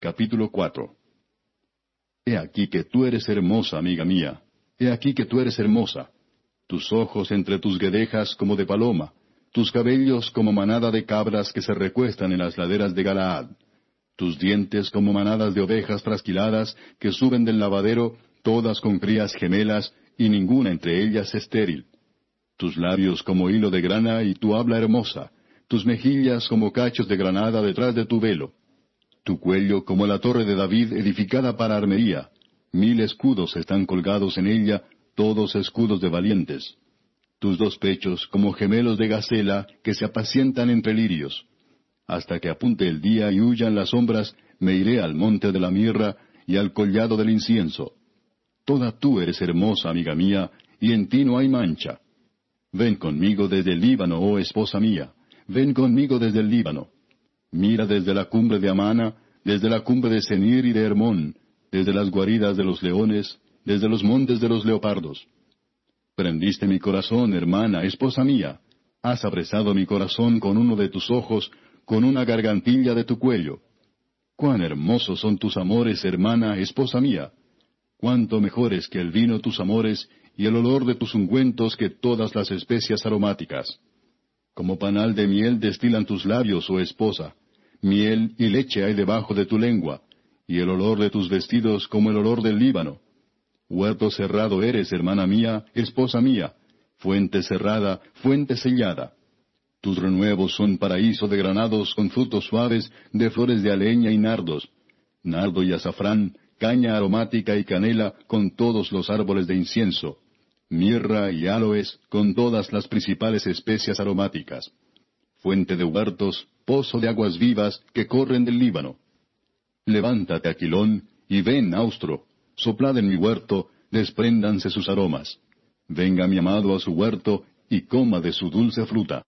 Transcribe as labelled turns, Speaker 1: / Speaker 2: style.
Speaker 1: Capítulo 4. He aquí que tú eres hermosa, amiga mía. He aquí que tú eres hermosa. Tus ojos entre tus guedejas como de paloma, tus cabellos como manada de cabras que se recuestan en las laderas de Galaad. Tus dientes como manadas de ovejas trasquiladas que suben del lavadero, todas con crías gemelas, y ninguna entre ellas estéril. Tus labios como hilo de grana y tu habla hermosa, tus mejillas como cachos de granada detrás de tu velo. Tu cuello como la torre de David edificada para armería. 1000 escudos están colgados en ella, todos escudos de valientes. Tus dos pechos como gemelos de gacela que se apacientan entre lirios. Hasta que apunte el día y huyan las sombras, me iré al monte de la mirra y al collado del incienso. Toda tú eres hermosa, amiga mía, y en ti no hay mancha. Ven conmigo desde el Líbano, oh esposa mía. Ven conmigo desde el Líbano. Mira desde la cumbre de Amana, desde la cumbre de Senir y de Hermón, desde las guaridas de los leones, desde los montes de los leopardos. Prendiste mi corazón, hermana, esposa mía. Has apresado mi corazón con uno de tus ojos, con una gargantilla de tu cuello. Cuán hermosos son tus amores, hermana, esposa mía. Cuánto mejores que el vino tus amores, y el olor de tus ungüentos que todas las especias aromáticas. Como panal de miel destilan tus labios, oh esposa. Miel y leche hay debajo de tu lengua, y el olor de tus vestidos como el olor del Líbano. Huerto cerrado eres, hermana mía, esposa mía, fuente cerrada, fuente sellada. Tus renuevos son paraíso de granados con frutos suaves, de flores de aleña y nardos, nardo y azafrán, caña aromática y canela con todos los árboles de incienso, mirra y áloes con todas las principales especias aromáticas. Fuente de huertos, pozo de aguas vivas que corren del Líbano. Levántate, Aquilón, y ven, austro, soplad en mi huerto, despréndanse sus aromas. Venga mi amado a su huerto, y coma de su dulce fruta.